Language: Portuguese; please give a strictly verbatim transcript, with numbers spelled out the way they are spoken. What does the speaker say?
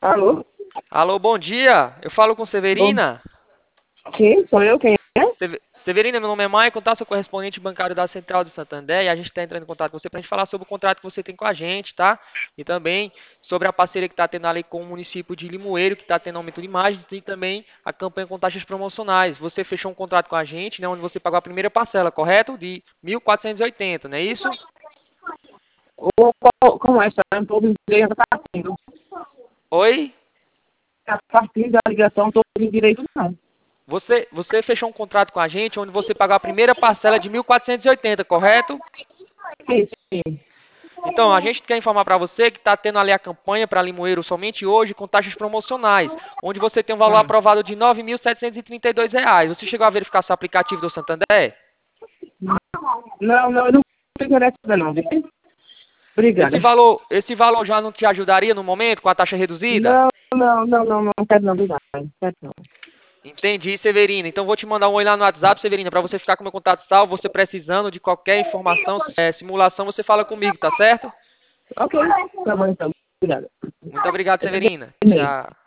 Alô? Alô, bom dia. Eu falo com Bom, Severina. sim, sou eu, quem é? Seve- Severina, meu nome é Maicon, tá? Sou correspondente bancário da Central de Santander e a gente está entrando em contato com você para a gente falar sobre o contrato que você tem com a gente, tá? E também sobre a parceria que está tendo ali com o município de Limoeiro, que está tendo aumento de imagens e também a campanha com taxas promocionais. Você fechou um contrato com a gente, né, onde você pagou a primeira parcela, correto? De mil quatrocentos e oitenta, não é isso? Ou qual- como é essa? Eu não estou ouvindo direito, está partindo. Oi? Está partindo da ligação, não estou ouvindo direito, não. Você, você fechou um contrato com a gente onde você pagou a primeira parcela de mil quatrocentos e oitenta, correto? Sim, sim. Então, a gente quer informar para você que está tendo ali a campanha para Limoeiro somente hoje com taxas promocionais, onde você tem um valor Ah, aprovado de nove mil setecentos e trinta e dois reais. Você chegou a verificar seu aplicativo do Santander? não, não, eu não tenho interesse ainda não, viu? Esse Obrigada. valor, esse valor já não te ajudaria no momento com a taxa reduzida? Não, não, não, não, não quero não, obrigada. Não quero não. Entendi, Severina. Então vou te mandar um oi lá no WhatsApp, Severina, para você ficar com meu contato salvo. Você precisando de qualquer informação, é, simulação, você fala comigo, tá certo? Ok, tá bom então, obrigada. Muito obrigado, Eu peguei Severina. e-mail. Tchau.